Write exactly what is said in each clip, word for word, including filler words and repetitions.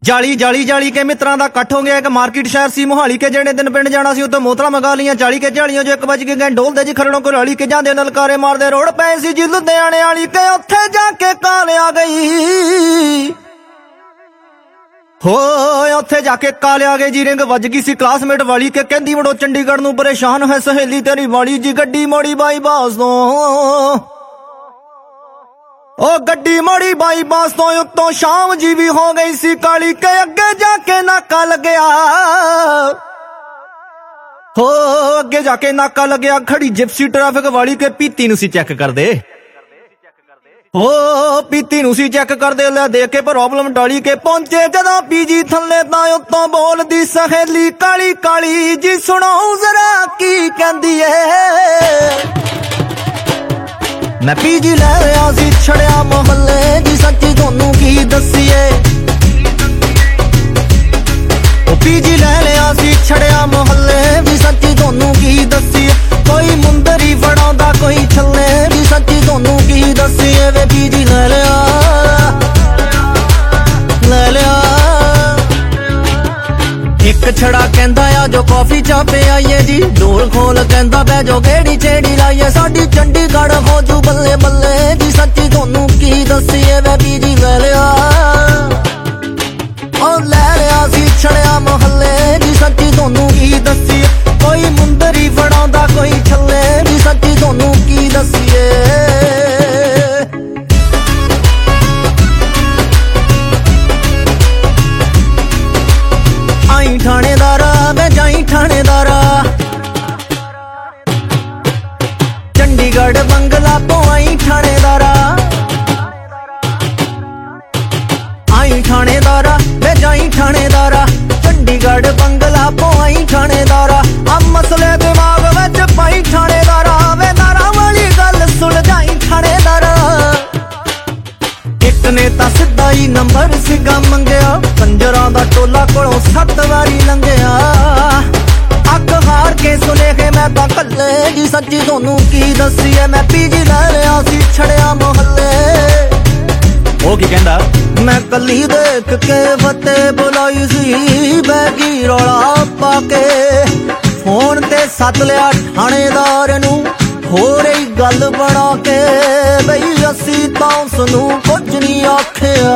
जाली जाली जाली के मित्रां दा इकट्ठ हो गया एक मार्केट शहर सी मोहाली के जेड़े दिन पिंड जाना सी उत्ते मोतला मंगा लियां चाली के झालियां जो एक बज के गए ढोल दे जी खरड़ों को रली के जांदे नलकारे मारदे रोड पे सी जी लुधियाने वाली के उत्थे जाके काल आ गई हो उत्थे जाके काल आ गई जी रिंग वज गई सी क्लासमेट वाली के कहंदी मुड़ो चंडीगढ़ नूं परेशान है सहेली तेरी वाली जी गड्डी मोड़ी बाई बास तो ओ गड्डी मोड़ी बाई बास तो उत्तों शाम जी भी हो गई सी काली के अगे जाके नाका लग्या हो अगे जाके नाका लग्या खड़ी जिप्सी ट्रैफिक वाली के पीती नूं सी चेक कर दे हो पीती नूं सी चेक कर दे ले देख के प्रॉब्लम डाली के पहुंचे जदा पीजी थल्ले तां उत्तों बोलदी सहेली काली काली जी सुनो जरा की कहंदी है मैं पीजी लै रहा सी छड़िया मोहल्ले जी सच्ची थोनू की दसीए पीजी लै लिया सी छड़िया मोहल्ले भी सच्ची थोनू की दसीए कोई मुंदरी फड़ांदा कोई छल्ले भी सच्ची थोनू की दसीए वे पीजी लै लिया लै लिया एक छड़ा कहंदा आ जो कॉफी चा पे आइए जी डोल खोल कहंदा बै जो गेड़ी चेड़ी लाइए साडी चंडीगढ़ हो जू बल्ले बल्ले जी सच्ची थोनू की दसीए वे पीजी लै लिया ओ लै लिया सी छड़िया मोहल्ले जी सच्ची थोनू की दसीए कोई मुंदरी फड़ांदा कोई छल्ले जी सच्ची थोनू की दसीए आई ठाणेदारा मैं जाई ठाणेदारा चंडीगढ़ बंगला पो आई ठाणेदारा आई ठाणेदारा मैं जाई ठाणेदारा चंडीगढ़ बंगला पो आई ठाणेदारा अब मसले दिमाग विच पाई ठाणेदारा वे नारा वाली गल सुलझाई ठाणेदारा एक ने तां सिद्धा ही नंबर सिगा मंगया पंजरां दा टोला कोलों सत्त वारी लंघिया अग हार के सुने के मैं तां कल्ले जी सच्ची थोनू की दसीए मैं पीजी लै लिया सी छड़िया मोहल्ले ओ की कहंदा मैं कली देख के फते बुलाई सी बैगी रौला पाके फोन ते सद लिया ठाणेदार नू हो रही गल बना के बई असी तां उसनू कुछ नहीं आखिया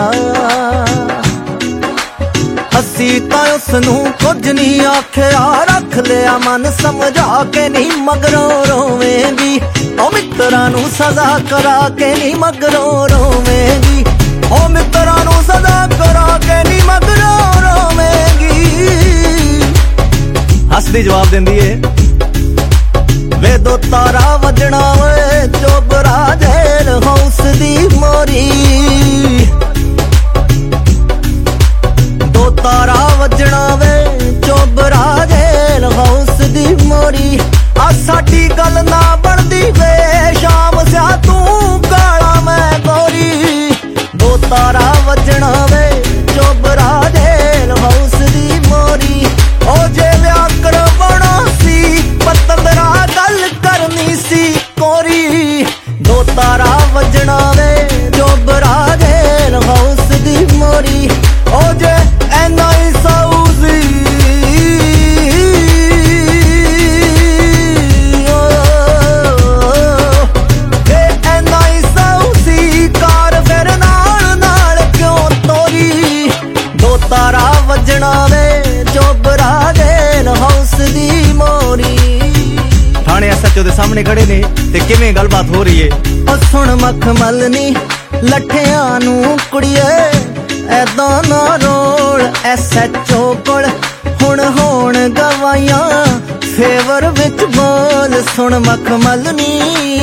असी तां उसनू कुछ नहीं आखिया रख लिया मन समझा के नहीं मगरों रोवेंगी ओ मित्रां नू सजा करा के नहीं मगरों रोवेंगी ओ मित्रां नू सजा करा के नहीं मगरों रोवेंगी हसदी जवाब देंदी है वे दो तारा वजना वे चोबरा जेल हाउस दी मोरी दो तारा वजना वे चोबरा जेल हाउस दी मोरी आ साडी गल ना बनदी वे शाम स्या तू काला मैं गोरी दो तारा वजना वे चोबरा जेल हाउस दी मोरी ओ जे व्याह करवाना सी पतंदरा गल करनी सी कोरी दो तारा वजना वे चोबरा जेल हाउस दी मोरी ओ जे एना ही साउजी ए एना ही साउजी कार फिर नाल नाल क्यों तोरी दो तारा वजना वे चोबरा जेल हाउस दी मोरी थाने एसएचओ दे सामने खड़े ने ते किवें गलबात हो रही है ओ सुन मखमल नी लठियां नू कुड़िए ऐदा ना रोल एसएचओ कोल हुण होण गवाइयां फेवर विच बोल सुन मखमल नी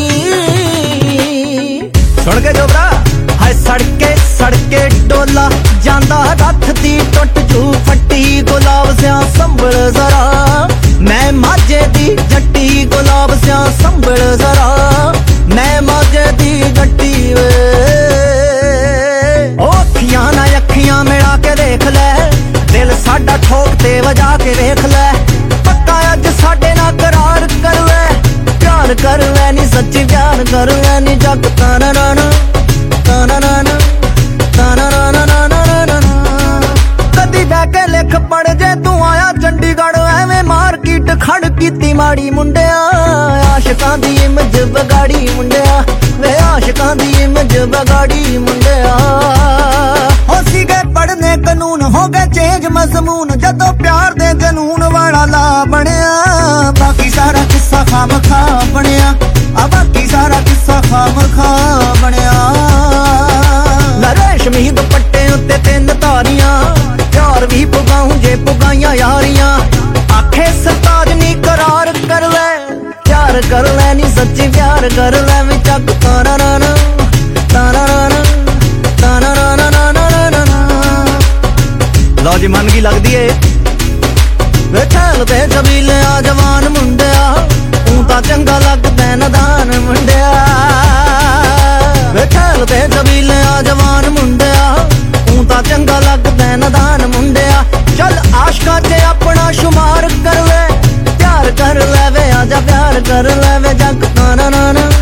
सुन के जोबरा हाय सड़के सड़के डोला जांदा रथ दी टुट जू फट्टी गुलाब स्या संभल जरा मैं माजे दी जट्टी गुलाब स्या संभल जरा मैं माजे दी जट्टी वे ओ अखियां ना अखियां मिला के देख ले दिल साडा ठोक ते वजा के देख ले पक्का अज साडे ना करार कर ले प्यार कर ले नी सच्ची प्यार कर ले नी जग ताना ना ताना ना ताना ना ना ना ना ਪੜ ਜੇ ਤੂੰ ਆਇਆ ਚੰਡੀਗੜ੍ਹ ਐਵੇਂ ਮਾਰਕੀਟ ਖੜ ਕੀਤੀ ਮਾੜੀ ਮੁੰਡਿਆ ਆਸ਼ਿਕਾਂ ਦੀ ਇਮੇਜ ਵਿਗਾੜੀ ਮੁੰਡਿਆ ਵੇ ਆਸ਼ਿਕਾਂ ਦੀ ਇਮੇਜ ਵਿਗਾੜੀ ਮੁੰਡਿਆ ਹੋ ਸੀਗੇ ਪੜਨੇ ਕਾਨੂੰਨ ਹੋ ਗਏ ਚੇਂਜ ਮਜ਼ਮੂਨ ਜਦੋਂ ਪਿਆਰ ਦੇ ਜਨੂਨ ਵਾਲਾ ਲਾ ਬਣਿਆ ਬਾਕੀ ਸਾਰਾ ਕਿੱਸਾ ਖਾਮਖਾ ਬਣਿਆ ਆ ਬਾਕੀ ਸਾਰਾ ਕਿੱਸਾ ਖਾਮਖਾ ਬਣਿਆ ਰੇਸ਼ਮੀ ਦੁਪੱਟੇ ਉੱਤੇ ਤਿੰਨ ਤਾਰੀਆਂ ਪਿਆਰ ਵੀ ਪੁਗਾਉਂ ਜੇ ਪੁਗਾਈਆਂ ਯਾਰੀਆਂ ਆਖੇ ਸਰਤਾਜ ਨੀ ਕਰਾਰ ਕਰ ਲੈ ਪਿਆਰ ਕਰ ਲੈ ਨੀ ਸੱਚੀ ਪਿਆਰ ਕਰ ਲੈ ਵੀ ਚੱਕ ਤਾਰਾ ਨਾ ਨਾ ਤਾਰਾ ਨਾ ਨਾ ਤਾਰਾ ਨਾ ਨਾ ਨਾ ਨਾ ਲਓ ਜੀ ਮੰਨ ਗਈ ਲੱਗਦੀ ਏ ਵੇ ਠਹਿਲ ਤੇ ਜਬੀਲੇ ਆ ਜਵਾਨ ਮੁੰਡਿਆ ਤੂੰ ਤਾਂ ਚੰਗਾ ਲੱਗਦਾ ਨਦਾਨ ਮੁੰਡਿਆ ਵੇ ਠਹਿਲ ਤੇ ਜਬੀਲੇ ਆ ਜਵਾਨ ਮੁੰਡਿਆ ਤੂੰ ਤਾਂ ਚੰਗਾ ਲੱਗਦਾ ਨਦਾਨ ਮੁੰਡਿਆ ਚੱਲ ਆਸ਼ਕਾਂ 'ਚ ਆਪਣਾ ਸ਼ੁਮਾਰ ਕਰ ਲੈ ਪਿਆਰ ਕਰ ਲੈ ਵੇ ਆਜਾ ਪਿਆਰ ਕਰ ਲੈ ਵੇ ਜੱਗ ਨਾ ਨਾ ਨਾ